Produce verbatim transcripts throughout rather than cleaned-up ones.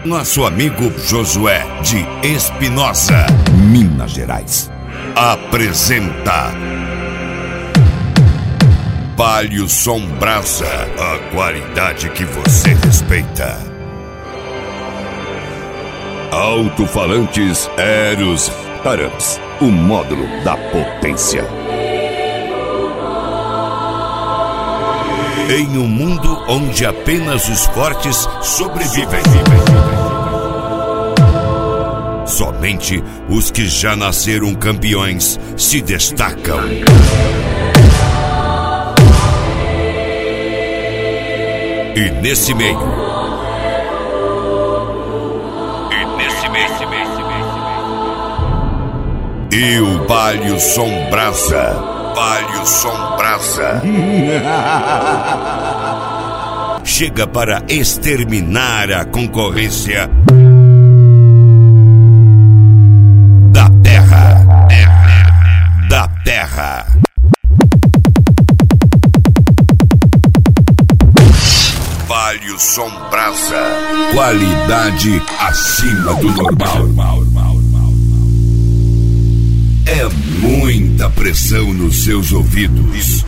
Nosso amigo Josué de Espinosa, Minas Gerais, apresenta Palio Som Brasa, a qualidade que você respeita. Alto-falantes Eros Taramps, o módulo da potência. Em um mundo onde apenas os fortes sobrevivem, somente os que já nasceram campeões se destacam. E nesse meio, e nesse meio, e o Palio Som Brasa, Palio Som Brasa chega para exterminar a concorrência da terra, terra, da terra. Palio Som Brasa, qualidade acima do normal. É muita pressão nos seus ouvidos.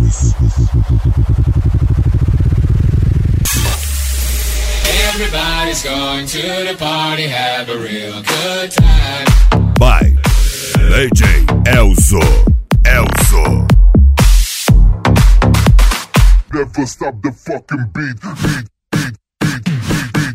Everybody's going to the party, have a real good time. By D J Elzo, Elzo. Never stop the fucking beat, beat, beat, beat, beat, beat.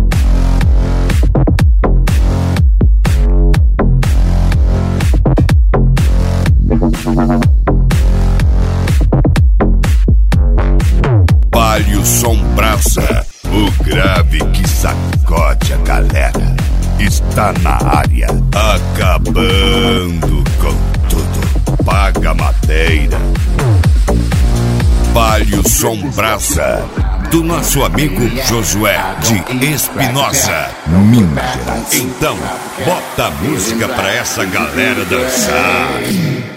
Palio Som Brasa, o grave que sacode a galera, está na área, acabando com tudo. Paga madeira. Palio Som Brasa, do nosso amigo Josué de Espinosa, Minas Gerais. Então, bota a música pra essa galera dançar.